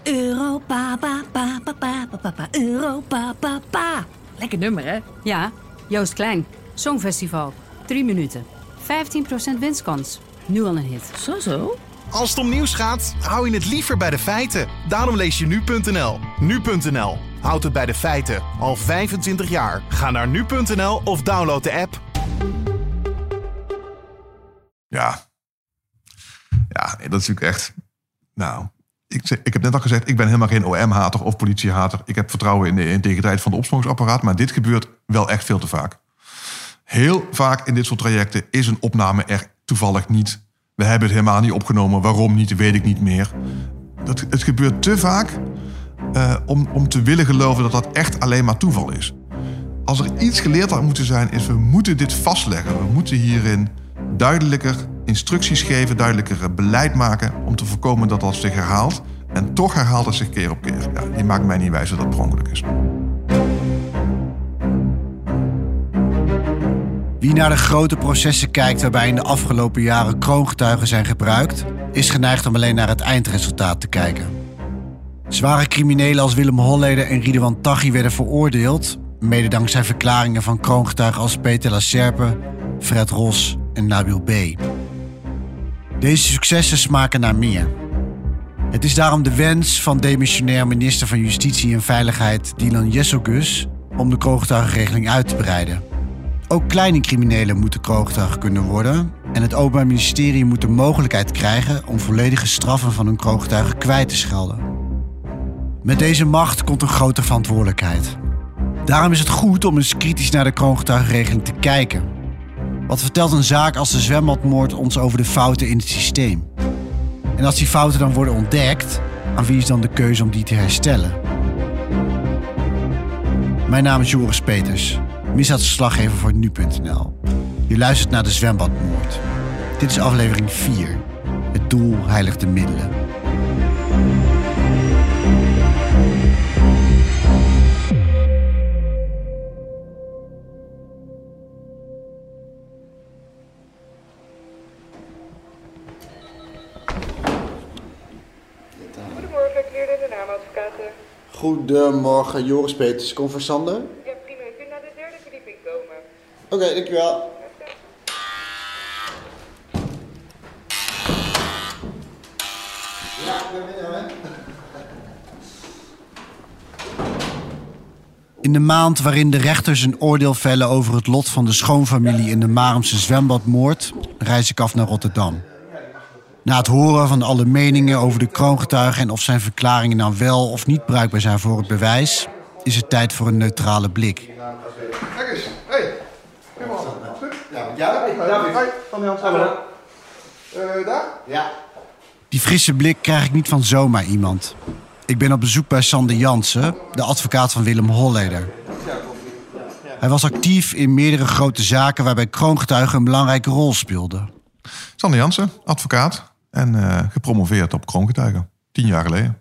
Europa, pa, pa, pa, pa, pa, pa, Europa, pa, pa. Lekker nummer, hè? Ja, Joost Klein. Songfestival. 3 minuten. 15% winstkans. Nu al een hit. Zo? Als het om nieuws gaat, hou je het liever bij de feiten. Daarom lees je nu.nl. Nu.nl. Houd het bij de feiten. Al 25 jaar. Ga naar nu.nl of download de app. Ja, dat is natuurlijk echt... Nou, ik heb net al gezegd, ik ben helemaal geen OM-hater of politiehater. Ik heb vertrouwen in de integriteit van het opsporingsapparaat. Maar dit gebeurt wel echt veel te vaak. Heel vaak in dit soort trajecten is een opname er toevallig niet. We hebben het helemaal niet opgenomen. Waarom niet, weet ik niet meer. Het gebeurt te vaak om te willen geloven dat dat echt alleen maar toeval is. Als er iets geleerd had moeten zijn, is we moeten dit vastleggen. We moeten hierin duidelijker instructies geven, duidelijker beleid maken om te voorkomen dat dat zich herhaalt. En toch herhaalt het zich keer op keer. Ja, die maakt mij niet wijs dat het per ongeluk is. Wie naar de grote processen kijkt waarbij in de afgelopen jaren kroongetuigen zijn gebruikt, is geneigd om alleen naar het eindresultaat te kijken. Zware criminelen als Willem Holleder en Ridwan Taghi werden veroordeeld, mede dankzij verklaringen van kroongetuigen als Peter Lacerpe, Fred Ros en Nabil B. Deze successen smaken naar meer. Het is daarom de wens van demissionair minister van Justitie en Veiligheid Dylan Jezogus om de kroongetuigenregeling uit te breiden. Ook kleine criminelen moeten kroongetuige kunnen worden en het Openbaar Ministerie moet de mogelijkheid krijgen om volledige straffen van een kroongetuige kwijt te schelden. Met deze macht komt een grote verantwoordelijkheid. Daarom is het goed om eens kritisch naar de kroongetuigenregeling te kijken. Wat vertelt een zaak als de zwembadmoord ons over de fouten in het systeem? En als die fouten dan worden ontdekt, aan wie is dan de keuze om die te herstellen? Mijn naam is Joris Peters, misdaadverslaggever voor nu.nl. Je luistert naar de zwembadmoord. Dit is aflevering 4. Het doel heiligt de middelen. Goedemorgen, Kleerde de naamadvocaten. Goedemorgen, Joris Peters. Kom voor Sander? Ja, prima. Je kunt naar de 3e verdieping komen. Oké, dankjewel. In de maand waarin de rechters een oordeel vellen over het lot van de schoonfamilie in de Marumse zwembadmoord, reis ik af naar Rotterdam. Na het horen van alle meningen over de kroongetuige en of zijn verklaringen nou wel of niet bruikbaar zijn voor het bewijs, is het tijd voor een neutrale blik. Kijk eens, hey. Daar? Ja. Die frisse blik krijg ik niet van zomaar iemand. Ik ben op bezoek bij Sander Jansen, de advocaat van Willem Holleder. Hij was actief in meerdere grote zaken waarbij kroongetuigen een belangrijke rol speelden. Sander Jansen, advocaat en gepromoveerd op kroongetuigen. 10 jaar geleden.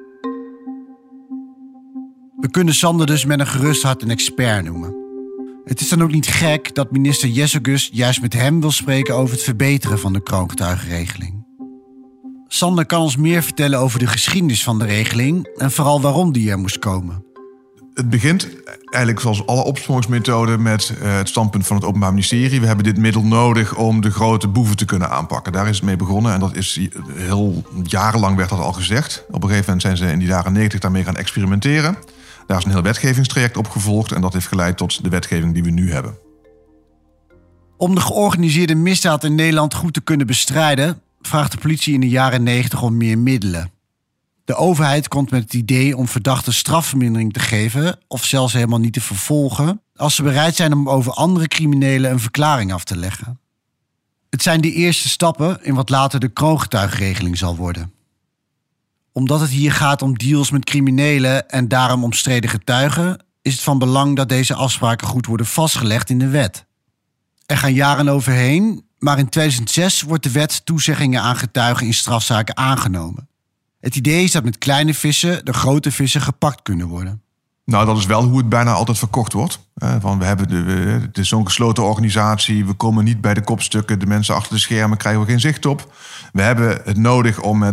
We kunnen Sander dus met een gerust hart een expert noemen. Het is dan ook niet gek dat minister Jezogus juist met hem wil spreken over het verbeteren van de kroongetuigenregeling. Sander kan ons meer vertellen over de geschiedenis van de regeling en vooral waarom die er moest komen. Het begint eigenlijk zoals alle opsporingsmethoden met het standpunt van het Openbaar Ministerie. We hebben dit middel nodig om de grote boeven te kunnen aanpakken. Daar is het mee begonnen en dat is heel jarenlang werd dat al gezegd. Op een gegeven moment zijn ze in die jaren 90 daarmee gaan experimenteren. Daar is een heel wetgevingstraject op gevolgd en dat heeft geleid tot de wetgeving die we nu hebben. Om de georganiseerde misdaad in Nederland goed te kunnen bestrijden, vraagt de politie in de jaren 90 om meer middelen. De overheid komt met het idee om verdachten strafvermindering te geven of zelfs helemaal niet te vervolgen als ze bereid zijn om over andere criminelen een verklaring af te leggen. Het zijn de eerste stappen in wat later de kroongetuigenregeling zal worden. Omdat het hier gaat om deals met criminelen en daarom omstreden getuigen, is het van belang dat deze afspraken goed worden vastgelegd in de wet. Er gaan jaren overheen, maar in 2006 wordt de wet toezeggingen aan getuigen in strafzaken aangenomen. Het idee is dat met kleine vissen de grote vissen gepakt kunnen worden. Nou, dat is wel hoe het bijna altijd verkocht wordt. Het is zo'n gesloten organisatie, we komen niet bij de kopstukken, de mensen achter de schermen krijgen we geen zicht op. We hebben het nodig om met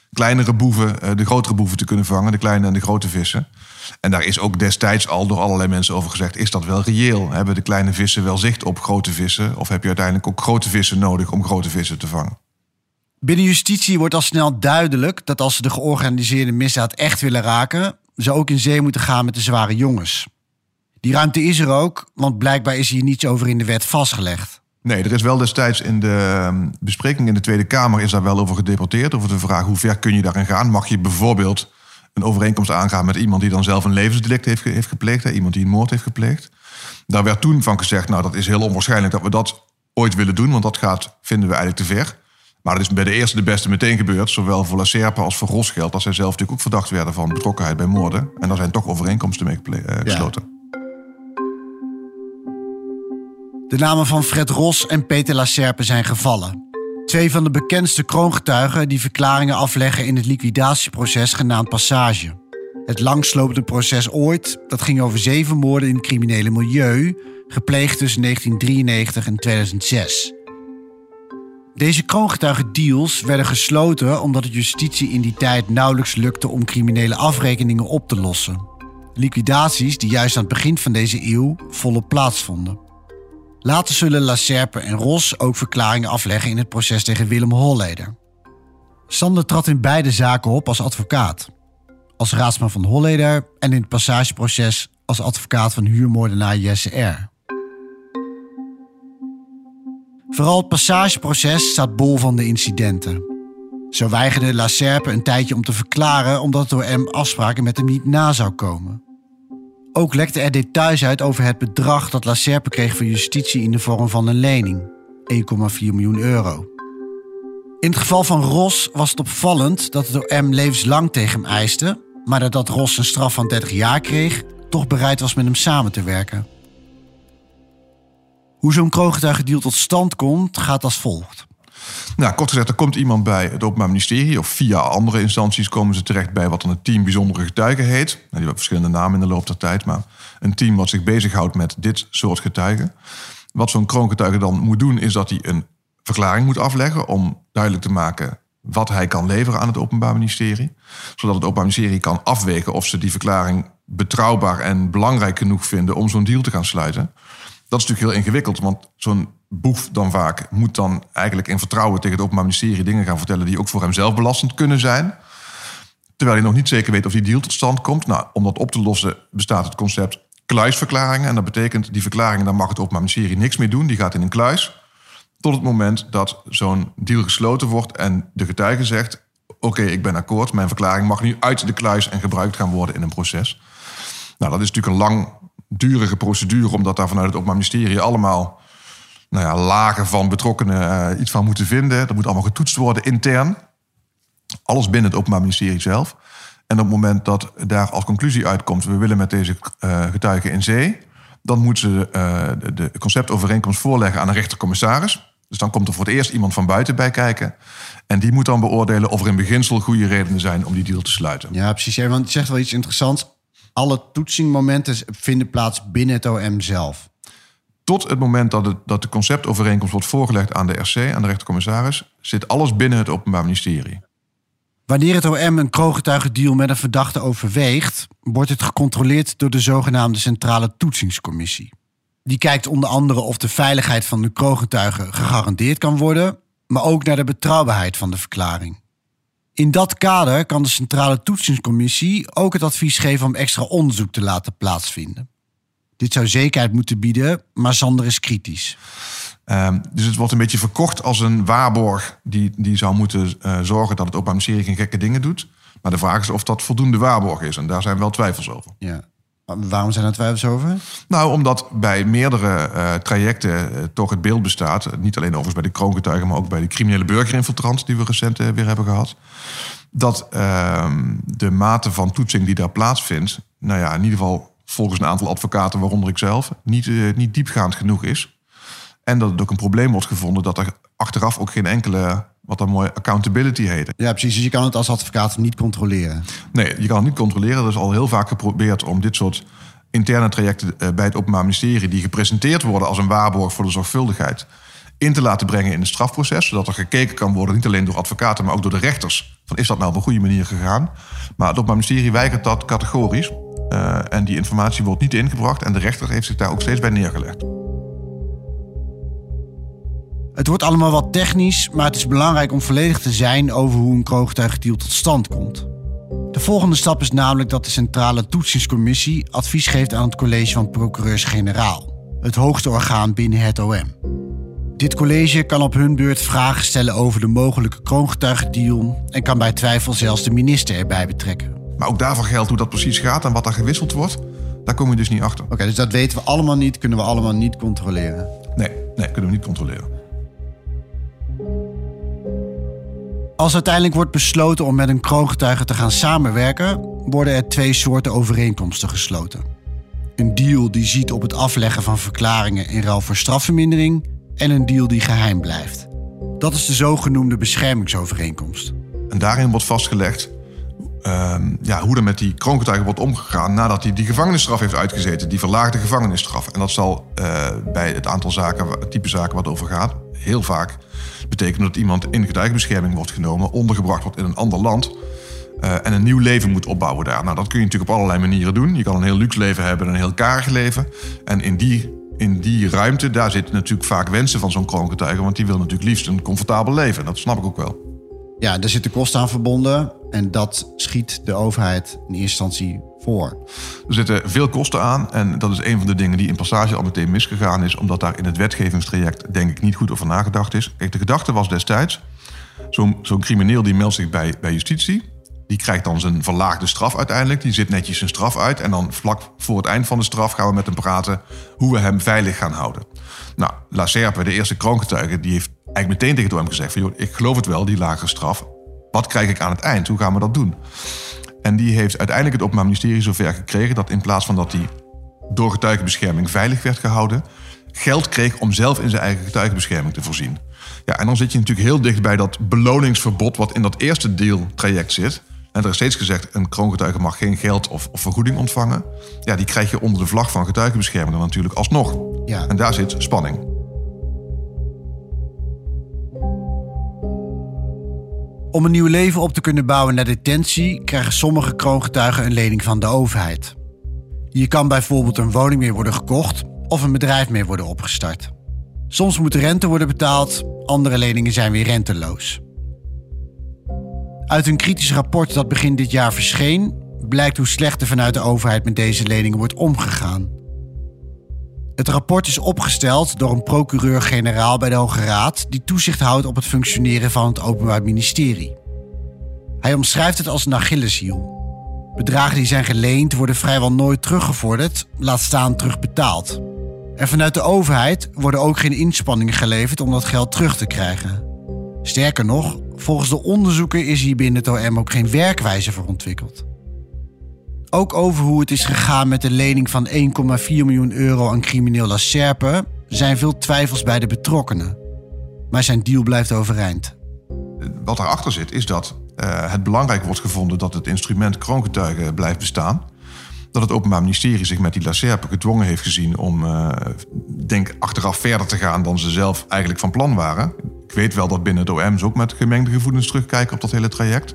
kleinere boeven de grotere boeven te kunnen vangen. De kleine en de grote vissen. En daar is ook destijds al door allerlei mensen over gezegd, is dat wel reëel? Hebben de kleine vissen wel zicht op grote vissen? Of heb je uiteindelijk ook grote vissen nodig om grote vissen te vangen? Binnen justitie wordt al snel duidelijk dat als ze de georganiseerde misdaad echt willen raken, ze ook in zee moeten gaan met de zware jongens. Die ruimte is er ook, want blijkbaar is hier niets over in de wet vastgelegd. Nee, er is wel destijds in de bespreking in de Tweede Kamer is daar wel over gedebatteerd. Over de vraag hoe ver kun je daarin gaan? Mag je bijvoorbeeld een overeenkomst aangaan met iemand die dan zelf een levensdelict heeft gepleegd. Hè? Iemand die een moord heeft gepleegd. Daar werd toen van gezegd, nou dat is heel onwaarschijnlijk dat we dat ooit willen doen. Want dat vinden we eigenlijk te ver. Maar dat is bij de eerste de beste meteen gebeurd. Zowel voor Lacerpe als voor Ros geldt dat zij zelf natuurlijk ook verdacht werden van betrokkenheid bij moorden. En daar zijn toch overeenkomsten mee gesloten. Ja. De namen van Fred Ros en Peter Lacerpe zijn gevallen. 2 van de bekendste kroongetuigen die verklaringen afleggen in het liquidatieproces genaamd Passage. Het langslopende proces ooit, dat ging over 7 moorden in het criminele milieu, gepleegd tussen 1993 en 2006. Deze kroongetuigendeals werden gesloten omdat het justitie in die tijd nauwelijks lukte om criminele afrekeningen op te lossen. Liquidaties die juist aan het begin van deze eeuw volop plaatsvonden. Later zullen Lacerpe en Ros ook verklaringen afleggen in het proces tegen Willem Holleder. Sander trad in beide zaken op als advocaat. Als raadsman van Holleder en in het passageproces als advocaat van huurmoordenaar Jesse R. Vooral het passageproces staat bol van de incidenten. Zo weigerde Lacerpe een tijdje om te verklaren omdat het door afspraken met hem niet na zou komen. Ook lekte er details uit over het bedrag dat Lacerpe kreeg van justitie in de vorm van een lening. 1,4 miljoen euro. In het geval van Ros was het opvallend dat het door levenslang tegen hem eiste, maar dat Ros een straf van 30 jaar kreeg, toch bereid was met hem samen te werken. Hoe zo'n kroongetuigendeal tot stand komt, gaat als volgt. Nou, kort gezegd, er komt iemand bij het Openbaar Ministerie of via andere instanties komen ze terecht bij wat dan het team bijzondere getuigen heet. Nou, die hebben verschillende namen in de loop der tijd, maar een team wat zich bezighoudt met dit soort getuigen. Wat zo'n kroongetuige dan moet doen, is dat hij een verklaring moet afleggen om duidelijk te maken wat hij kan leveren aan het Openbaar Ministerie. Zodat het Openbaar Ministerie kan afwegen of ze die verklaring betrouwbaar en belangrijk genoeg vinden om zo'n deal te gaan sluiten. Dat is natuurlijk heel ingewikkeld, want zo'n boef dan vaak moet dan eigenlijk in vertrouwen tegen het Openbaar Ministerie dingen gaan vertellen die ook voor hem zelf belastend kunnen zijn. Terwijl hij nog niet zeker weet of die deal tot stand komt. Nou, om dat op te lossen bestaat het concept kluisverklaringen. En dat betekent, die verklaringen, daar mag het Openbaar Ministerie niks mee doen. Die gaat in een kluis tot het moment dat zo'n deal gesloten wordt en de getuige zegt, oké, ik ben akkoord, mijn verklaring mag nu uit de kluis en gebruikt gaan worden in een proces. Nou, dat is natuurlijk een langdurige procedure, omdat daar vanuit het Openbaar Ministerie allemaal lagen van betrokkenen iets van moeten vinden. Dat moet allemaal getoetst worden intern. Alles binnen het Openbaar Ministerie zelf. En op het moment dat daar als conclusie uitkomt, we willen met deze getuigen in zee, dan moeten ze de conceptovereenkomst voorleggen aan een rechtercommissaris. Dus dan komt er voor het eerst iemand van buiten bij kijken. En die moet dan beoordelen of er in beginsel goede redenen zijn om die deal te sluiten. Ja, precies. Want je zegt wel iets interessants. Alle toetsingmomenten vinden plaats binnen het OM zelf. Tot het moment dat de conceptovereenkomst wordt voorgelegd aan de RC, aan de rechtercommissaris, zit alles binnen het Openbaar Ministerie. Wanneer het OM een kroongetuigendeal met een verdachte overweegt, wordt het gecontroleerd door de zogenaamde Centrale Toetsingscommissie. Die kijkt onder andere of de veiligheid van de kroongetuige gegarandeerd kan worden, maar ook naar de betrouwbaarheid van de verklaring. In dat kader kan de Centrale Toetsingscommissie ook het advies geven om extra onderzoek te laten plaatsvinden. Dit zou zekerheid moeten bieden, maar Sander is kritisch. Dus het wordt een beetje verkocht als een waarborg die zou moeten zorgen dat het Openbaar Ministerie geen gekke dingen doet. Maar de vraag is of dat voldoende waarborg is. En daar zijn wel twijfels over. Ja. Waarom zijn er twijfels over? Nou, omdat bij meerdere trajecten toch het beeld bestaat, niet alleen overigens bij de kroongetuigen, maar ook bij de criminele burgerinfiltrant die we recent weer hebben gehad, dat de mate van toetsing die daar plaatsvindt, in ieder geval volgens een aantal advocaten, waaronder ik zelf, niet diepgaand genoeg is. En dat het ook een probleem wordt gevonden dat er achteraf ook geen enkele, wat dan mooi accountability heet. Ja, precies. Dus je kan het als advocaat niet controleren. Nee, je kan het niet controleren. Er is al heel vaak geprobeerd om dit soort interne trajecten bij het Openbaar Ministerie, die gepresenteerd worden als een waarborg voor de zorgvuldigheid, in te laten brengen in het strafproces. Zodat er gekeken kan worden, niet alleen door advocaten, maar ook door de rechters. Van, is dat nou op een goede manier gegaan? Maar het Openbaar Ministerie weigert dat categorisch. En die informatie wordt niet ingebracht. En de rechter heeft zich daar ook steeds bij neergelegd. Het wordt allemaal wat technisch, maar het is belangrijk om volledig te zijn over hoe een kroongetuigendeal tot stand komt. De volgende stap is namelijk dat de Centrale Toetsingscommissie advies geeft aan het college van procureurs-generaal, het hoogste orgaan binnen het OM. Dit college kan op hun beurt vragen stellen over de mogelijke kroongetuigendeal en kan bij twijfel zelfs de minister erbij betrekken. Maar ook daarvoor geldt hoe dat precies gaat en wat er gewisseld wordt. Daar kom je dus niet achter. Oké, dus dat weten we allemaal niet, kunnen we allemaal niet controleren? Nee, kunnen we niet controleren. Als uiteindelijk wordt besloten om met een kroongetuige te gaan samenwerken, worden er 2 soorten overeenkomsten gesloten. Een deal die ziet op het afleggen van verklaringen in ruil voor strafvermindering en een deal die geheim blijft. Dat is de zogenoemde beschermingsovereenkomst. En daarin wordt vastgelegd hoe er met die kroongetuige wordt omgegaan nadat hij die gevangenisstraf heeft uitgezeten, die verlaagde gevangenisstraf. En dat zal bij het aantal zaken, type zaken wat over gaat, heel vaak betekenen dat iemand in getuigenbescherming wordt genomen, ondergebracht wordt in een ander land en een nieuw leven moet opbouwen daar. Nou, dat kun je natuurlijk op allerlei manieren doen. Je kan een heel luxe leven hebben en een heel karig leven. En in die ruimte, daar zitten natuurlijk vaak wensen van zo'n kroongetuige, want die wil natuurlijk liefst een comfortabel leven. Dat snap ik ook wel. Ja, daar zitten kosten aan verbonden en dat schiet de overheid in eerste instantie voor. Er zitten veel kosten aan en dat is een van de dingen die in Passage al meteen misgegaan is, omdat daar in het wetgevingstraject denk ik niet goed over nagedacht is. Kijk, de gedachte was destijds, zo'n crimineel die meldt zich bij justitie, die krijgt dan zijn verlaagde straf uiteindelijk, die zit netjes zijn straf uit en dan vlak voor het eind van de straf gaan we met hem praten hoe we hem veilig gaan houden. Nou, Lacerpe, de eerste kroongetuige, die heeft eigenlijk meteen tegen het OM gezegd van, joh, ik geloof het wel, die lagere straf. Wat krijg ik aan het eind? Hoe gaan we dat doen? En die heeft uiteindelijk het Openbaar Ministerie zover gekregen dat in plaats van dat hij door getuigenbescherming veilig werd gehouden, geld kreeg om zelf in zijn eigen getuigenbescherming te voorzien. Ja, en dan zit je natuurlijk heel dicht bij dat beloningsverbod wat in dat eerste deeltraject zit. En er is steeds gezegd, een kroongetuige mag geen geld of vergoeding ontvangen. Ja, die krijg je onder de vlag van getuigenbescherming dan natuurlijk alsnog. Ja. En daar zit spanning. Om een nieuw leven op te kunnen bouwen na detentie krijgen sommige kroongetuigen een lening van de overheid. Hier kan bijvoorbeeld een woning mee worden gekocht of een bedrijf mee worden opgestart. Soms moet de rente worden betaald, andere leningen zijn weer renteloos. Uit een kritisch rapport dat begin dit jaar verscheen, blijkt hoe slecht er vanuit de overheid met deze leningen wordt omgegaan. Het rapport is opgesteld door een procureur-generaal bij de Hoge Raad die toezicht houdt op het functioneren van het Openbaar Ministerie. Hij omschrijft het als een Achilleshiel. Bedragen die zijn geleend worden vrijwel nooit teruggevorderd, laat staan terugbetaald. En vanuit de overheid worden ook geen inspanningen geleverd om dat geld terug te krijgen. Sterker nog, volgens de onderzoeken is hier binnen het OM ook geen werkwijze voor ontwikkeld. Ook over hoe het is gegaan met de lening van 1,4 miljoen euro aan crimineel Lacerpe zijn veel twijfels bij de betrokkenen. Maar zijn deal blijft overeind. Wat daarachter zit is dat het belangrijk wordt gevonden dat het instrument kroongetuigen blijft bestaan. Dat het Openbaar Ministerie zich met die Lacerpe gedwongen heeft gezien om denk achteraf verder te gaan dan ze zelf eigenlijk van plan waren. Ik weet wel dat binnen het OM ze ook met gemengde gevoelens terugkijken op dat hele traject.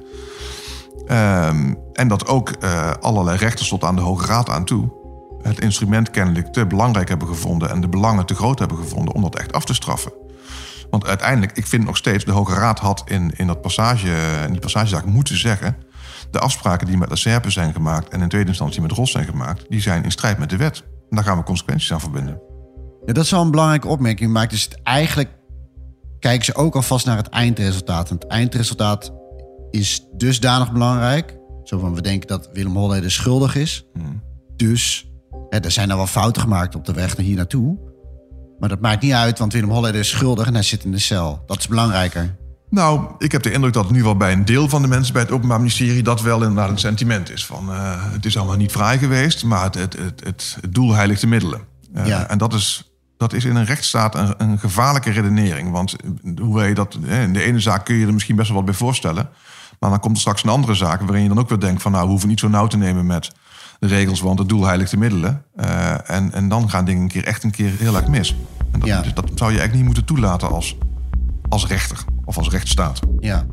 En dat ook allerlei rechters tot aan de Hoge Raad aan toe het instrument kennelijk te belangrijk hebben gevonden en de belangen te groot hebben gevonden om dat echt af te straffen. Want uiteindelijk, ik vind nog steeds, de Hoge Raad had in die passagezaak moeten zeggen, de afspraken die met Lacerpe zijn gemaakt en in tweede instantie met Ros zijn gemaakt, die zijn in strijd met de wet. En daar gaan we consequenties aan verbinden. Ja, dat is wel een belangrijke opmerking, maar dus eigenlijk kijken ze ook alvast naar het eindresultaat. En het eindresultaat is dusdanig belangrijk. Zo van, we denken dat Willem Holleder schuldig is. Dus er zijn nou wel fouten gemaakt op de weg naar hier naartoe. Maar dat maakt niet uit, want Willem Holleder is schuldig en hij zit in de cel. Dat is belangrijker. Nou, ik heb de indruk dat in ieder geval bij een deel van de mensen bij het Openbaar Ministerie dat wel inderdaad een sentiment is. Van het is allemaal niet fraai geweest, maar het doel heiligt de middelen. Ja. En dat is in een rechtsstaat een gevaarlijke redenering. Want hoe weet je dat? In de ene zaak kun je er misschien best wel wat bij voorstellen. Maar dan komt er straks een andere zaak waarin je dan ook weer denkt van, nou, we hoeven niet zo nauw te nemen met de regels, want het doel heiligt de middelen. En dan gaan dingen een keer heel erg mis. En Ja. Dat zou je eigenlijk niet moeten toelaten als rechter of als rechtsstaat. Ja.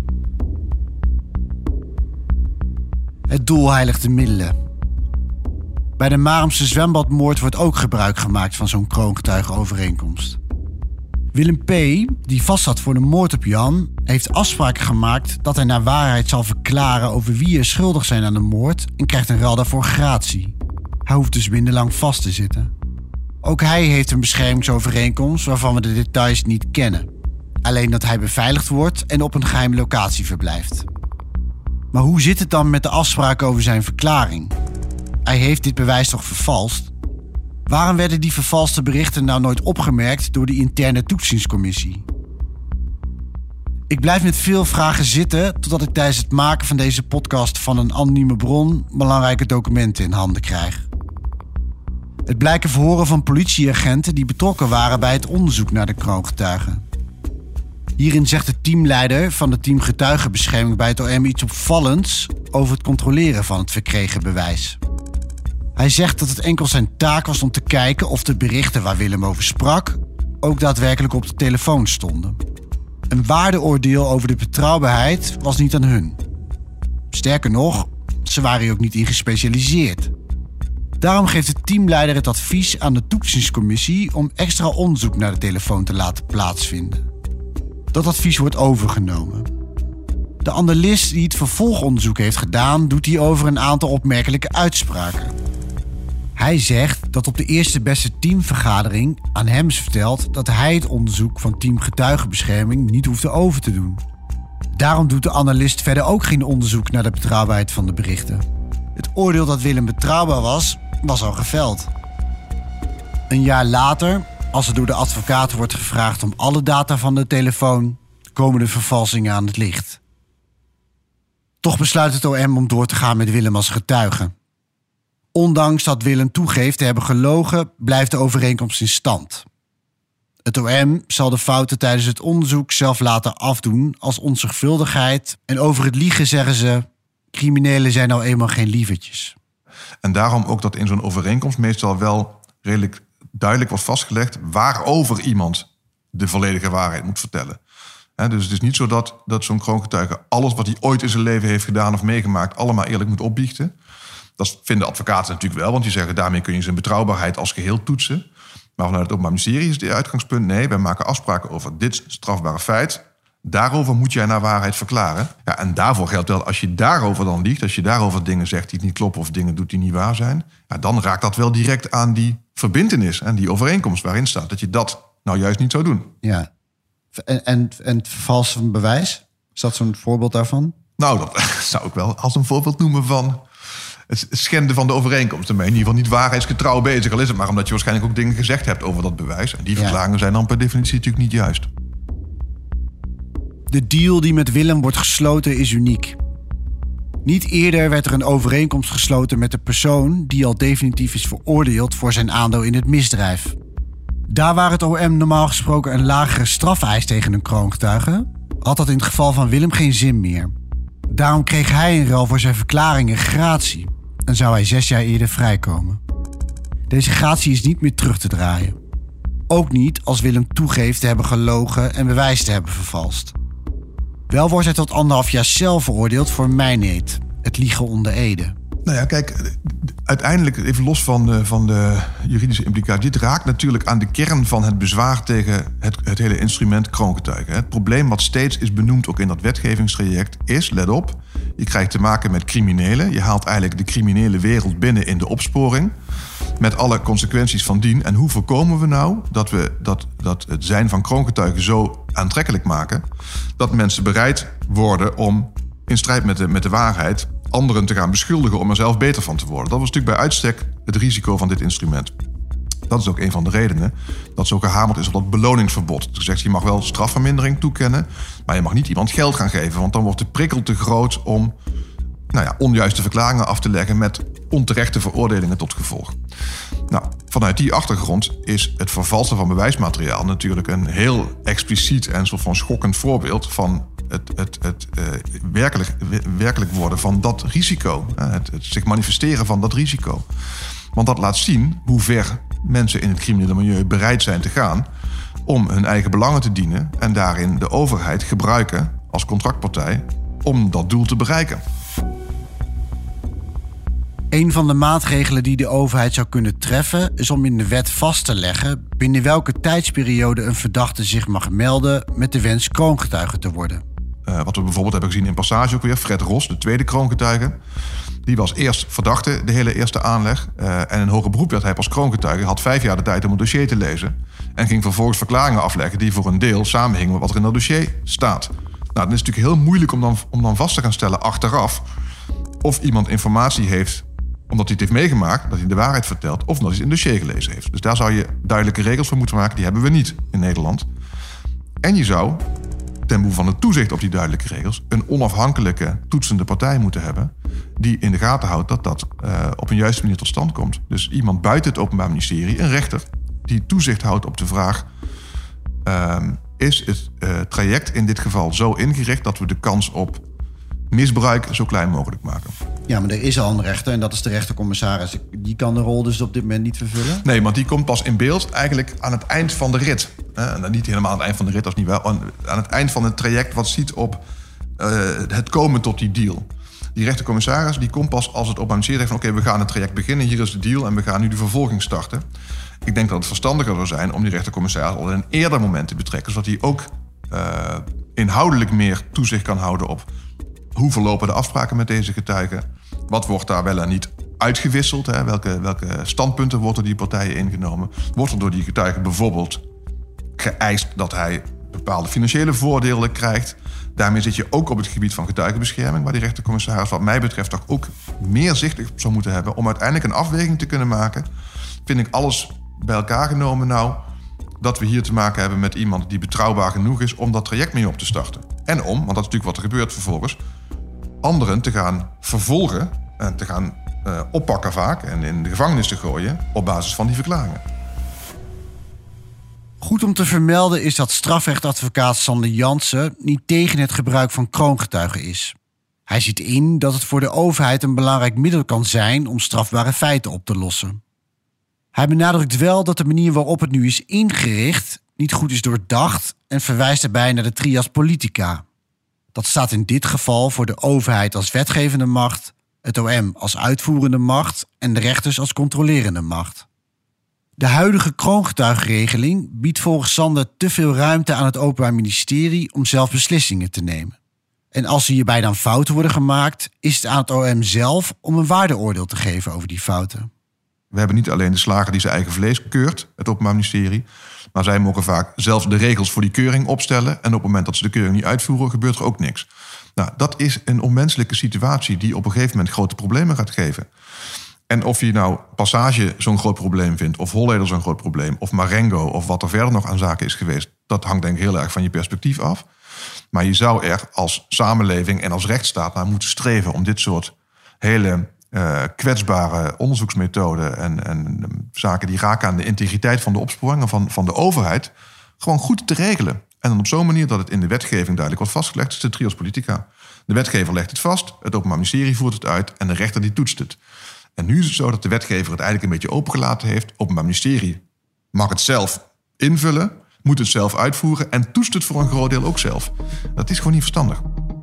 Het doel heiligt de middelen. Bij de Marumse zwembadmoord wordt ook gebruik gemaakt van zo'n kroongetuigenovereenkomst. Willem P., die vastzat voor de moord op Jan, heeft afspraken gemaakt dat hij naar waarheid zal verklaren over wie er schuldig zijn aan de moord en krijgt een ruil daarvoor gratie. Hij hoeft dus minder lang vast te zitten. Ook hij heeft een beschermingsovereenkomst waarvan we de details niet kennen. Alleen dat hij beveiligd wordt en op een geheime locatie verblijft. Maar hoe zit het dan met de afspraken over zijn verklaring? Hij heeft dit bewijs toch vervalst? Waarom werden die vervalste berichten nou nooit opgemerkt door de interne toetsingscommissie? Ik blijf met veel vragen zitten totdat ik tijdens het maken van deze podcast van een anonieme bron belangrijke documenten in handen krijg. Het blijken verhoren van politieagenten die betrokken waren bij het onderzoek naar de kroongetuigen. Hierin zegt de teamleider van het team getuigenbescherming bij het OM iets opvallends over het controleren van het verkregen bewijs. Hij zegt dat het enkel zijn taak was om te kijken of de berichten waar Willem over sprak ook daadwerkelijk op de telefoon stonden. Een waardeoordeel over de betrouwbaarheid was niet aan hun. Sterker nog, ze waren hier ook niet in gespecialiseerd. Daarom geeft de teamleider het advies aan de toetsingscommissie om extra onderzoek naar de telefoon te laten plaatsvinden. Dat advies wordt overgenomen. De analist die het vervolgonderzoek heeft gedaan, doet hierover een aantal opmerkelijke uitspraken. Hij zegt dat op de eerste beste teamvergadering aan hem is verteld dat hij het onderzoek van team getuigenbescherming niet hoefde over te doen. Daarom doet de analist verder ook geen onderzoek naar de betrouwbaarheid van de berichten. Het oordeel dat Willem betrouwbaar was al geveld. Een jaar later, als er door de advocaat wordt gevraagd om alle data van de telefoon, komen de vervalsingen aan het licht. Toch besluit het OM om door te gaan met Willem als getuige. Ondanks dat Willem toegeeft te hebben gelogen, blijft de overeenkomst in stand. Het OM zal de fouten tijdens het onderzoek zelf laten afdoen als onzorgvuldigheid. En over het liegen zeggen ze, criminelen zijn nou eenmaal geen lievertjes. En daarom ook dat in zo'n overeenkomst meestal wel redelijk duidelijk wordt vastgelegd waarover iemand de volledige waarheid moet vertellen. Dus het is niet zo dat zo'n kroongetuige alles wat hij ooit in zijn leven heeft gedaan of meegemaakt allemaal eerlijk moet opbiechten. Dat vinden advocaten natuurlijk wel, want die zeggen daarmee kun je zijn betrouwbaarheid als geheel toetsen. Maar vanuit het Openbaar Ministerie is het uitgangspunt, nee, wij maken afspraken over dit strafbare feit. Daarover moet jij naar waarheid verklaren. Ja, en daarvoor geldt wel, als je daarover dan liegt, als je daarover dingen zegt die niet kloppen of dingen doet die niet waar zijn, ja, dan raakt dat wel direct aan die verbintenis en die overeenkomst waarin staat dat je dat nou juist niet zou doen. Ja. En het vervalsen van bewijs? Is dat zo'n voorbeeld daarvan? Nou, dat zou ik wel als een voorbeeld noemen van het schenden van de overeenkomst. Dan ben je in ieder geval niet waarheidsgetrouw bezig. Al is het maar omdat je waarschijnlijk ook dingen gezegd hebt over dat bewijs. En die verklaringen zijn dan per definitie natuurlijk niet juist. De deal die met Willem wordt gesloten is uniek. Niet eerder werd er een overeenkomst gesloten met de persoon die al definitief is veroordeeld voor zijn aandeel in het misdrijf. Daar waar het OM normaal gesproken een lagere straf eist tegen een kroongetuige, had dat in het geval van Willem geen zin meer. Daarom kreeg hij in ruil voor zijn verklaringen gratie en zou hij 6 jaar eerder vrijkomen. Deze gratie is niet meer terug te draaien. Ook niet als Willem toegeeft te hebben gelogen en bewijs te hebben vervalst. Wel wordt hij tot 1,5 jaar cel veroordeeld voor meineed, het liegen onder ede. Nou ja, kijk, uiteindelijk, even los van de juridische implicatie, dit raakt natuurlijk aan de kern van het bezwaar tegen het hele instrument kroongetuigen. Het probleem wat steeds is benoemd, ook in dat wetgevingstraject, is, let op, je krijgt te maken met criminelen. Je haalt eigenlijk de criminele wereld binnen in de opsporing, met alle consequenties van dien. En hoe voorkomen we nou dat we dat het zijn van kroongetuigen zo aantrekkelijk maken, dat mensen bereid worden om in strijd met de waarheid anderen te gaan beschuldigen om er zelf beter van te worden. Dat was natuurlijk bij uitstek het risico van dit instrument. Dat is ook een van de redenen dat zo gehamerd is op dat beloningsverbod. Dus zegt, je mag wel strafvermindering toekennen, maar je mag niet iemand geld gaan geven, want dan wordt de prikkel te groot om onjuiste verklaringen af te leggen met onterechte veroordelingen tot gevolg. Nou, vanuit die achtergrond is het vervalsen van bewijsmateriaal natuurlijk een heel expliciet en soort van schokkend voorbeeld van het werkelijk worden van dat risico. Het zich manifesteren van dat risico. Want dat laat zien hoe ver mensen in het criminele milieu bereid zijn te gaan om hun eigen belangen te dienen en daarin de overheid gebruiken als contractpartij om dat doel te bereiken. Een van de maatregelen die de overheid zou kunnen treffen is om in de wet vast te leggen binnen welke tijdsperiode een verdachte zich mag melden met de wens kroongetuige te worden. Wat we bijvoorbeeld hebben gezien in Passage ook weer. Fred Ros, de tweede kroongetuige. Die was eerst verdachte, de hele eerste aanleg. En in hoger beroep werd hij pas kroongetuige. Had 5 jaar de tijd om het dossier te lezen. En ging vervolgens verklaringen afleggen die voor een deel samenhingen met wat er in dat dossier staat. Nou, dan is het natuurlijk heel moeilijk om dan vast te gaan stellen achteraf of iemand informatie heeft omdat hij het heeft meegemaakt, dat hij de waarheid vertelt, of omdat hij het in het dossier gelezen heeft. Dus daar zou je duidelijke regels voor moeten maken. Die hebben we niet in Nederland. En je zou, ten behoeve van het toezicht op die duidelijke regels, een onafhankelijke toetsende partij moeten hebben die in de gaten houdt dat dat op een juiste manier tot stand komt. Dus iemand buiten het Openbaar Ministerie, een rechter, die toezicht houdt op de vraag: is het traject in dit geval zo ingericht dat we de kans op misbruik zo klein mogelijk maken? Ja, maar er is al een rechter en dat is de rechtercommissaris. Die kan de rol dus op dit moment niet vervullen? Nee, want die komt pas in beeld eigenlijk aan het eind van de rit. Niet helemaal aan het eind van de rit, dat is niet wel. Aan het eind van het traject wat ziet op het komen tot die deal. Die rechtercommissaris die komt pas als het Openbaar Ministerie zegt van oké, we gaan het traject beginnen, hier is de deal en we gaan nu de vervolging starten. Ik denk dat het verstandiger zou zijn om die rechtercommissaris al in een eerder moment te betrekken, zodat hij ook inhoudelijk meer toezicht kan houden op hoe verlopen de afspraken met deze getuigen. Wat wordt daar wel en niet uitgewisseld? Hè? Welke standpunten worden door die partijen ingenomen? Wordt er door die getuigen bijvoorbeeld geëist dat hij bepaalde financiële voordelen krijgt? Daarmee zit je ook op het gebied van getuigenbescherming, waar die rechtercommissaris wat mij betreft toch ook meer zicht op zou moeten hebben om uiteindelijk een afweging te kunnen maken. Vind ik alles bij elkaar genomen nou dat we hier te maken hebben met iemand die betrouwbaar genoeg is om dat traject mee op te starten. En om, want dat is natuurlijk wat er gebeurt vervolgens, anderen te gaan vervolgen en te gaan oppakken vaak en in de gevangenis te gooien op basis van die verklaringen. Goed om te vermelden is dat strafrechtadvocaat Sander Jansen niet tegen het gebruik van kroongetuigen is. Hij ziet in dat het voor de overheid een belangrijk middel kan zijn om strafbare feiten op te lossen. Hij benadrukt wel dat de manier waarop het nu is ingericht niet goed is doordacht en verwijst daarbij naar de trias politica. Dat staat in dit geval voor de overheid als wetgevende macht, het OM als uitvoerende macht en de rechters als controlerende macht. De huidige kroongetuigenregeling biedt volgens Sander te veel ruimte aan het Openbaar Ministerie om zelf beslissingen te nemen. En als er hierbij dan fouten worden gemaakt, is het aan het OM zelf om een waardeoordeel te geven over die fouten. We hebben niet alleen de slager die zijn eigen vlees keurt, het Openbaar Ministerie, maar zij mogen vaak zelfs de regels voor die keuring opstellen. En op het moment dat ze de keuring niet uitvoeren, gebeurt er ook niks. Nou, dat is een onmenselijke situatie die op een gegeven moment grote problemen gaat geven. En of je nou Passage zo'n groot probleem vindt, of Holleder zo'n groot probleem, of Marengo, of wat er verder nog aan zaken is geweest, dat hangt denk ik heel erg van je perspectief af. Maar je zou er als samenleving en als rechtsstaat naar moeten streven om dit soort hele kwetsbare onderzoeksmethoden en zaken die raken aan de integriteit van de opsporingen van de overheid gewoon goed te regelen. En dan op zo'n manier dat het in de wetgeving duidelijk wordt vastgelegd. Dat is de trias politica. De wetgever legt het vast, het Openbaar Ministerie voert het uit en de rechter die toetst het. En nu is het zo dat de wetgever het eigenlijk een beetje opengelaten heeft. Het Openbaar Ministerie mag het zelf invullen, moet het zelf uitvoeren en toetst het voor een groot deel ook zelf. Dat is gewoon niet verstandig.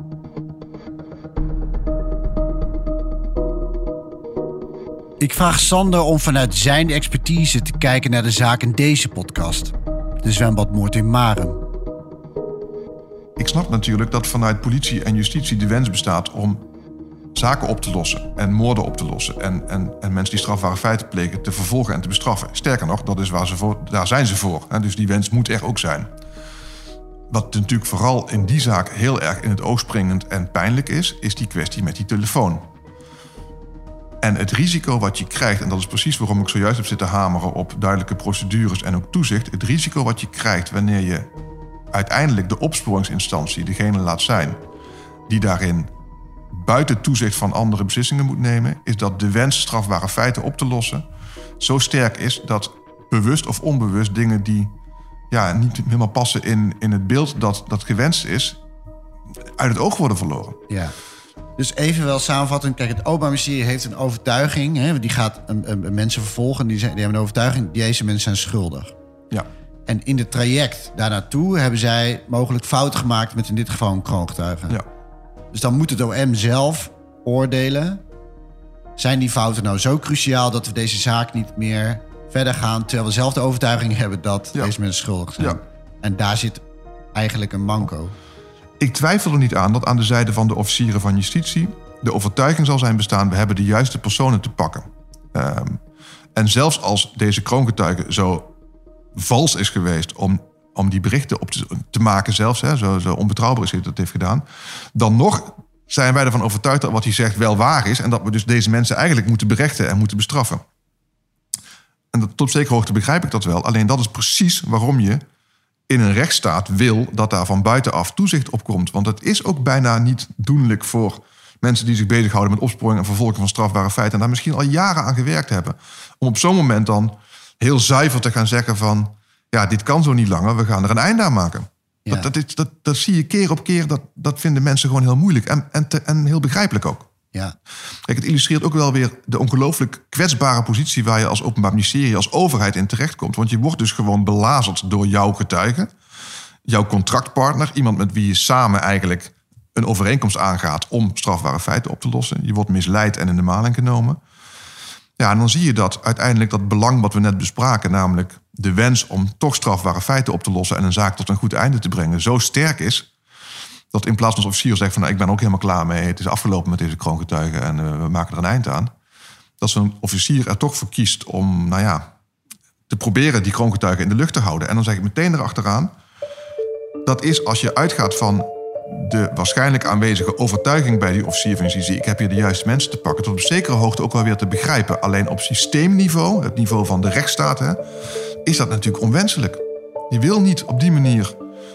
Ik vraag Sander om vanuit zijn expertise te kijken naar de zaak in deze podcast. De zwembadmoord in Marum. Ik snap natuurlijk dat vanuit politie en justitie de wens bestaat om zaken op te lossen en moorden op te lossen. En mensen die strafbare feiten plegen te vervolgen en te bestraffen. Sterker nog, dat is daar zijn ze voor. Dus die wens moet er ook zijn. Wat natuurlijk vooral in die zaak heel erg in het oog springend en pijnlijk is die kwestie met die telefoon. En het risico wat je krijgt, en dat is precies waarom ik zojuist heb zitten hameren op duidelijke procedures en ook toezicht. Het risico wat je krijgt wanneer je uiteindelijk de opsporingsinstantie degene laat zijn die daarin buiten toezicht van andere beslissingen moet nemen, is dat de wens strafbare feiten op te lossen zo sterk is dat bewust of onbewust dingen die niet helemaal passen in het beeld dat gewenst is, uit het oog worden verloren. Ja. Dus even wel samenvatten. Kijk, het Openbaar Ministerie heeft een overtuiging. Hè, die gaat mensen vervolgen. Die hebben een overtuiging. Deze mensen zijn schuldig. Ja. En in het traject daarnaartoe hebben zij mogelijk fout gemaakt met in dit geval een kroongetuige. Ja. Dus dan moet het OM zelf oordelen. Zijn die fouten nou zo cruciaal dat we deze zaak niet meer verder gaan, terwijl we zelf de overtuiging hebben dat deze mensen schuldig zijn? Ja. En daar zit eigenlijk een manco. Ik twijfel er niet aan dat aan de zijde van de officieren van justitie de overtuiging zal zijn bestaan, we hebben de juiste personen te pakken. En zelfs als deze kroongetuige zo vals is geweest om die berichten op te maken zelfs, hè, zo onbetrouwbaar is hij dat heeft gedaan, dan nog zijn wij ervan overtuigd dat wat hij zegt wel waar is en dat we dus deze mensen eigenlijk moeten berechten en moeten bestraffen. En tot op zekere hoogte begrijp ik dat wel. Alleen dat is precies waarom je in een rechtsstaat wil dat daar van buitenaf toezicht op komt. Want het is ook bijna niet doenlijk voor mensen die zich bezighouden met opsporing en vervolging van strafbare feiten en daar misschien al jaren aan gewerkt hebben, om op zo'n moment dan heel zuiver te gaan zeggen van, ja, dit kan zo niet langer, we gaan er een einde aan maken. Ja. Dat zie je keer op keer, dat vinden mensen gewoon heel moeilijk en heel begrijpelijk ook. Ja. Kijk, het illustreert ook wel weer de ongelooflijk kwetsbare positie waar je als Openbaar Ministerie, als overheid in terechtkomt. Want je wordt dus gewoon belazerd door jouw getuige, jouw contractpartner, iemand met wie je samen eigenlijk een overeenkomst aangaat om strafbare feiten op te lossen. Je wordt misleid en in de maling genomen. Ja, en dan zie je dat uiteindelijk dat belang wat we net bespraken, namelijk de wens om toch strafbare feiten op te lossen en een zaak tot een goed einde te brengen, zo sterk is, dat in plaats van als officier zegt van, nou, ik ben er ook helemaal klaar mee, het is afgelopen met deze kroongetuige en we maken er een eind aan, dat zo'n officier er toch voor kiest om, nou ja, te proberen die kroongetuige in de lucht te houden. En dan zeg ik meteen erachteraan, dat is als je uitgaat van de waarschijnlijk aanwezige overtuiging bij die officier van justitie, ik heb hier de juiste mensen te pakken, tot op zekere hoogte ook wel weer te begrijpen. Alleen op systeemniveau, het niveau van de rechtsstaat, hè, is dat natuurlijk onwenselijk. Je wil niet op die manier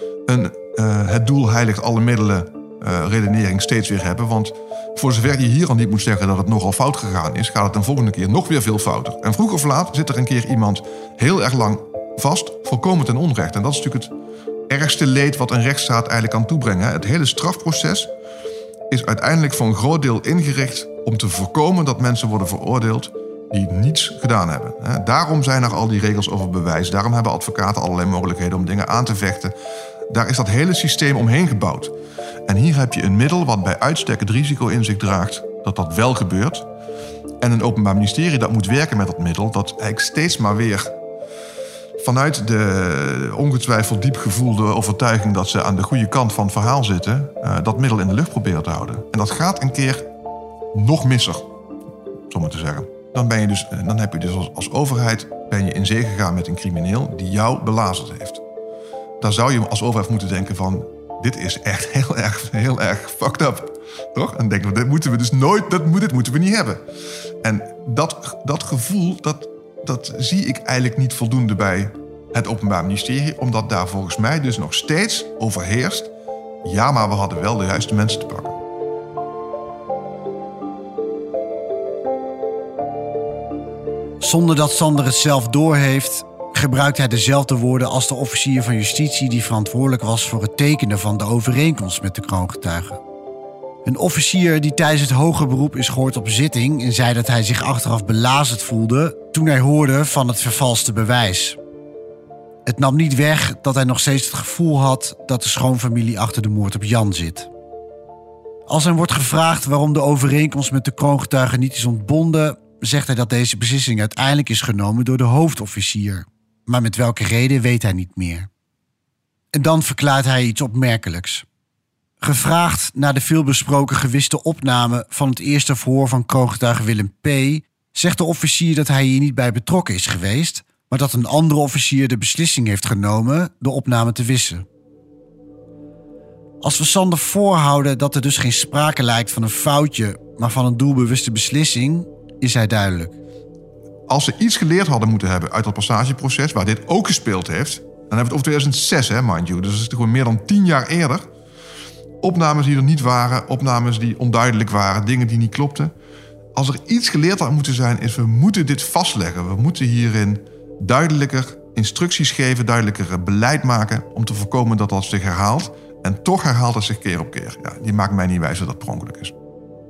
het doel heiligt alle middelen redenering steeds weer hebben. Want voor zover je hier al niet moet zeggen dat het nogal fout gegaan is, gaat het een volgende keer nog weer veel fouter. En vroeg of laat zit er een keer iemand heel erg lang vast, volkomen ten onrecht. En dat is natuurlijk het ergste leed wat een rechtsstaat eigenlijk kan toebrengen. Het hele strafproces is uiteindelijk voor een groot deel ingericht om te voorkomen dat mensen worden veroordeeld die niets gedaan hebben. Daarom zijn er al die regels over bewijs. Daarom hebben advocaten allerlei mogelijkheden om dingen aan te vechten. Daar is dat hele systeem omheen gebouwd. En hier heb je een middel wat bij uitstek het risico in zich draagt dat dat wel gebeurt. En een Openbaar Ministerie dat moet werken met dat middel, dat eigenlijk steeds maar weer vanuit de ongetwijfeld diep gevoelde overtuiging dat ze aan de goede kant van het verhaal zitten, dat middel in de lucht proberen te houden. En dat gaat een keer nog misser, zo maar te zeggen. Dan heb je dus als overheid ben je in zee gegaan met een crimineel die jou belazerd heeft. Daar zou je als overheid moeten denken van, dit is echt heel erg fucked up. Toch? En denken we, dit moeten we dus nooit, dit moeten we niet hebben. En dat gevoel, dat zie ik eigenlijk niet voldoende bij het Openbaar Ministerie, omdat daar volgens mij dus nog steeds overheerst, ja, maar we hadden wel de juiste mensen te pakken. Zonder dat Sander het zelf doorheeft, gebruikt hij dezelfde woorden als de officier van justitie die verantwoordelijk was voor het tekenen van de overeenkomst met de kroongetuige. Een officier die tijdens het hoger beroep is gehoord op zitting en zei dat hij zich achteraf belazerd voelde toen hij hoorde van het vervalste bewijs. Het nam niet weg dat hij nog steeds het gevoel had dat de schoonfamilie achter de moord op Jan zit. Als hem wordt gevraagd waarom de overeenkomst met de kroongetuige niet is ontbonden, zegt hij dat deze beslissing uiteindelijk is genomen door de hoofdofficier. Maar met welke reden weet hij niet meer. En dan verklaart hij iets opmerkelijks. Gevraagd naar de veelbesproken gewiste opname van het eerste verhoor van kroongetuige Willem P., zegt de officier dat hij hier niet bij betrokken is geweest, maar dat een andere officier de beslissing heeft genomen de opname te wissen. Als we Sander voorhouden dat er dus geen sprake lijkt van een foutje, maar van een doelbewuste beslissing, is hij duidelijk. Als ze iets geleerd hadden moeten hebben uit dat passageproces, waar dit ook gespeeld heeft, dan hebben we het over 2006, hè, mind you. Dus dat is gewoon meer dan 10 jaar eerder. Opnames die er niet waren, opnames die onduidelijk waren, dingen die niet klopten. Als er iets geleerd had moeten zijn, is we moeten dit vastleggen. We moeten hierin duidelijker instructies geven, duidelijker beleid maken om te voorkomen dat dat zich herhaalt. En toch herhaalt het zich keer op keer. Ja, die maakt mij niet wijs dat dat per ongeluk is.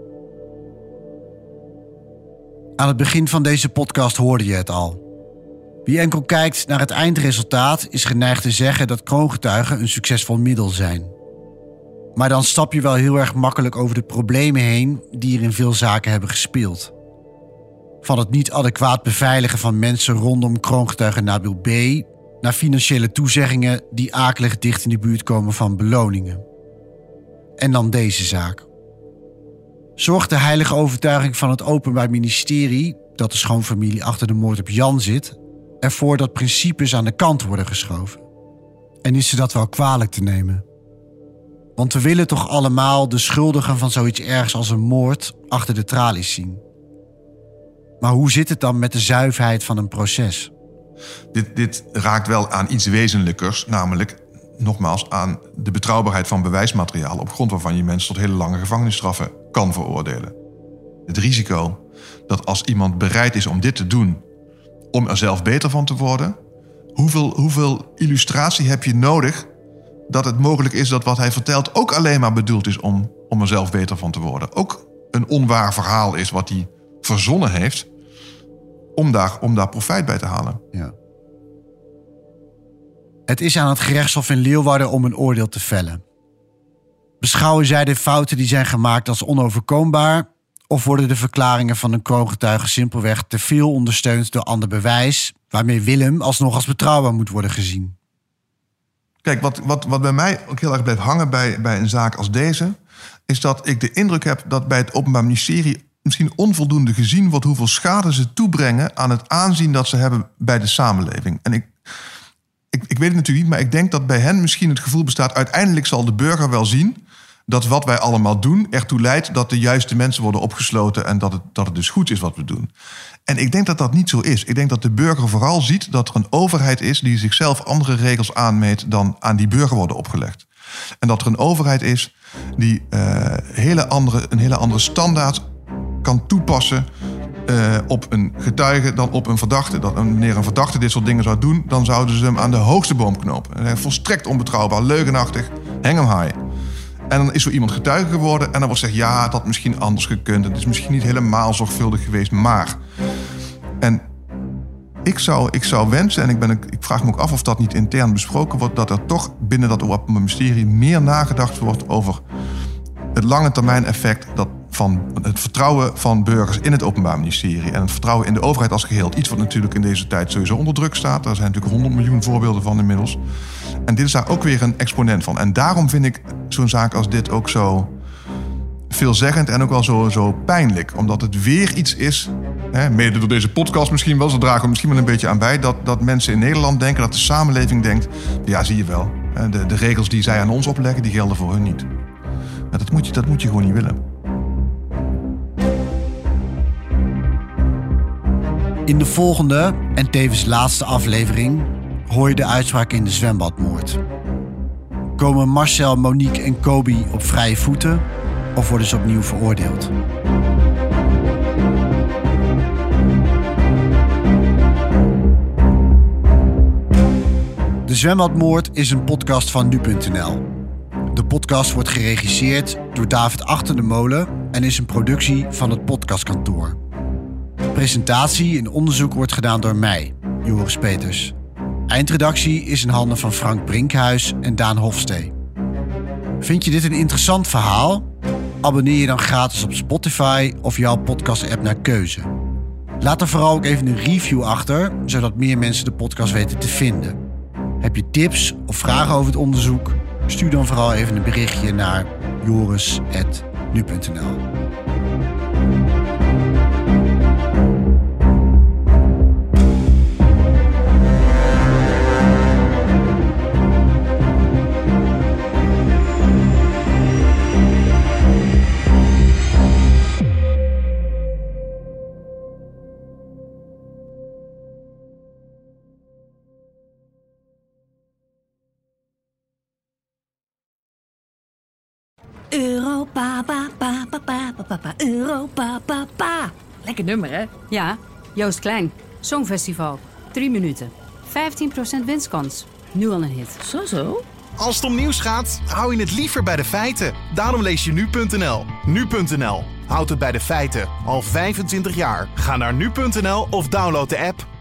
Aan het begin van deze podcast hoorde je het al. Wie enkel kijkt naar het eindresultaat is geneigd te zeggen dat kroongetuigen een succesvol middel zijn. Maar dan stap je wel heel erg makkelijk over de problemen heen die er in veel zaken hebben gespeeld. Van het niet adequaat beveiligen van mensen rondom kroongetuige Nabil B. naar financiële toezeggingen die akelig dicht in de buurt komen van beloningen. En dan deze zaak. Zorgt de heilige overtuiging van het Openbaar Ministerie, dat de schoonfamilie achter de moord op Jan zit, ervoor dat principes aan de kant worden geschoven? En is ze dat wel kwalijk te nemen? Want we willen toch allemaal de schuldigen van zoiets ergs als een moord achter de tralies zien. Maar hoe zit het dan met de zuiverheid van een proces? Dit raakt wel aan iets wezenlijkers, namelijk nogmaals aan de betrouwbaarheid van bewijsmateriaal op grond waarvan je mensen tot hele lange gevangenisstraffen kan veroordelen. Het risico dat als iemand bereid is om dit te doen, om er zelf beter van te worden, hoeveel illustratie heb je nodig dat het mogelijk is dat wat hij vertelt ook alleen maar bedoeld is om er zelf beter van te worden. Ook een onwaar verhaal is wat hij verzonnen heeft om daar profijt bij te halen. Ja. Het is aan het gerechtshof in Leeuwarden om een oordeel te vellen. Beschouwen zij de fouten die zijn gemaakt als onoverkombaar, of worden de verklaringen van een kroongetuige simpelweg te veel ondersteund door ander bewijs, waarmee Willem alsnog als betrouwbaar moet worden gezien? Kijk, wat bij mij ook heel erg blijft hangen bij een zaak als deze, is dat ik de indruk heb dat bij het Openbaar Ministerie misschien onvoldoende gezien wordt hoeveel schade ze toebrengen aan het aanzien dat ze hebben bij de samenleving. En ik weet het natuurlijk niet, maar ik denk dat bij hen misschien het gevoel bestaat, uiteindelijk zal de burger wel zien dat wat wij allemaal doen ertoe leidt dat de juiste mensen worden opgesloten en dat het dus goed is wat we doen. En ik denk dat dat niet zo is. Ik denk dat de burger vooral ziet dat er een overheid is die zichzelf andere regels aanmeet dan aan die burger worden opgelegd. En dat er een overheid is die een hele andere standaard kan toepassen op een getuige dan op een verdachte. Dat wanneer een verdachte dit soort dingen zou doen, dan zouden ze hem aan de hoogste boom knopen. Hij is volstrekt onbetrouwbaar, leugenachtig, hang hem high. En dan is zo iemand getuige geworden en dan wordt gezegd, ja, dat had misschien anders gekund. Het is misschien niet helemaal zorgvuldig geweest, maar. En ik zou wensen, en ik vraag me ook af of dat niet intern besproken wordt, dat er toch binnen dat Openbaar Ministerie meer nagedacht wordt over het lange termijn effect van het vertrouwen van burgers in het Openbaar Ministerie en het vertrouwen in de overheid als geheel. Iets wat natuurlijk in deze tijd sowieso onder druk staat. Daar zijn natuurlijk 100 miljoen voorbeelden van inmiddels. En dit is daar ook weer een exponent van. En daarom vind ik zo'n zaak als dit ook zo veelzeggend en ook wel zo pijnlijk. Omdat het weer iets is, mede door deze podcast misschien wel, zo dragen we misschien wel een beetje aan bij, dat mensen in Nederland denken, dat de samenleving denkt, ja, zie je wel, de regels die zij aan ons opleggen, die gelden voor hun niet. Maar dat moet je gewoon niet willen. In de volgende en tevens laatste aflevering hoor je de uitspraak in de zwembadmoord. Komen Marcel, Monique en Kobi op vrije voeten of worden ze opnieuw veroordeeld? De zwembadmoord is een podcast van nu.nl. De podcast wordt geregisseerd door David Achter de Molen en is een productie van het podcastkantoor. Presentatie en onderzoek wordt gedaan door mij, Joris Peters. Eindredactie is in handen van Frank Brinkhuis en Daan Hofstee. Vind je dit een interessant verhaal? Abonneer je dan gratis op Spotify of jouw podcast-app naar keuze. Laat er vooral ook even een review achter, zodat meer mensen de podcast weten te vinden. Heb je tips of vragen over het onderzoek? Stuur dan vooral even een berichtje naar joris@nu.nl. Europa, pa, pa, pa, pa, pa, pa, pa, Europa, pa, pa. Lekker nummer, hè? Ja, Joost Klein. Songfestival. 3 minuten. 15% winstkans. Nu al een hit. Zo. Als het om nieuws gaat, hou je het liever bij de feiten. Daarom lees je nu.nl. Nu.nl. houdt het bij de feiten. Al 25 jaar. Ga naar nu.nl of download de app.